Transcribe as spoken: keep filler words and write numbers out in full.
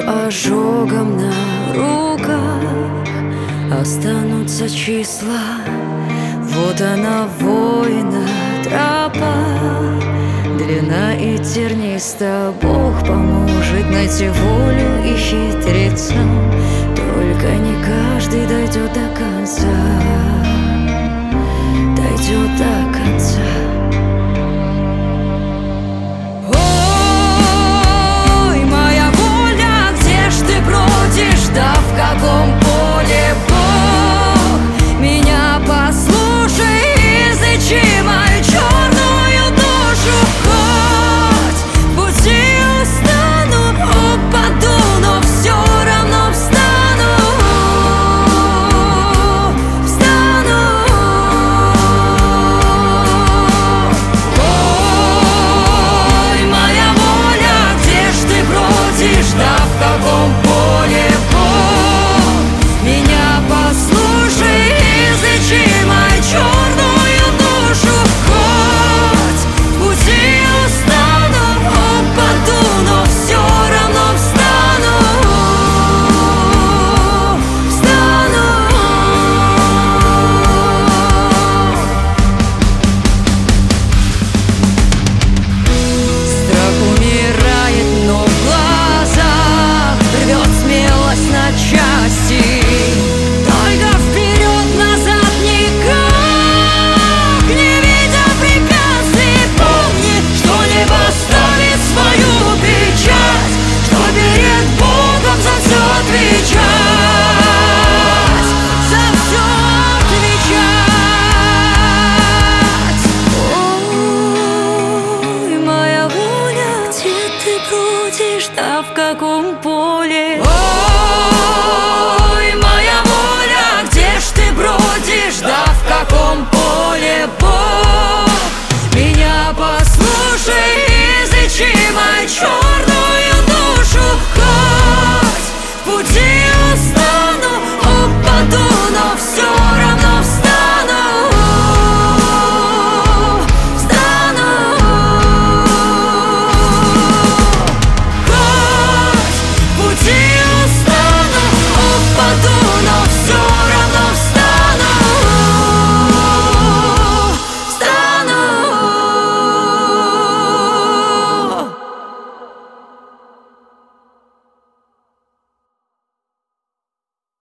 ожогом на руках останутся числа. Вот она, воина тропа, длинна и терниста. Бог поможет найти волю и хитрецам, только не каждый дойдет до конца, дойдет до конца. Ой, моя воля, где ж ты бродишь, да в каком поле? Бог, меня послушай, излечи мою черную душу. Хоть в пути устану, упаду, но все равно встану, встану. Ой, моя воля, где ж ты бродишь, да в каком поле? Бог, меня послушай, излечи мою черную душу. Хоть в пути устану, упаду, но все равно встану, встану. Страх умирает, но в глазах рвет смелость на части. Только вперед, назад никак, не видя приказ. И помни, что небо ставит свою печать, что перед Богом за все отвечать, за все отвечать. Ой, моя воля, где ты бродишь, да в каком поле?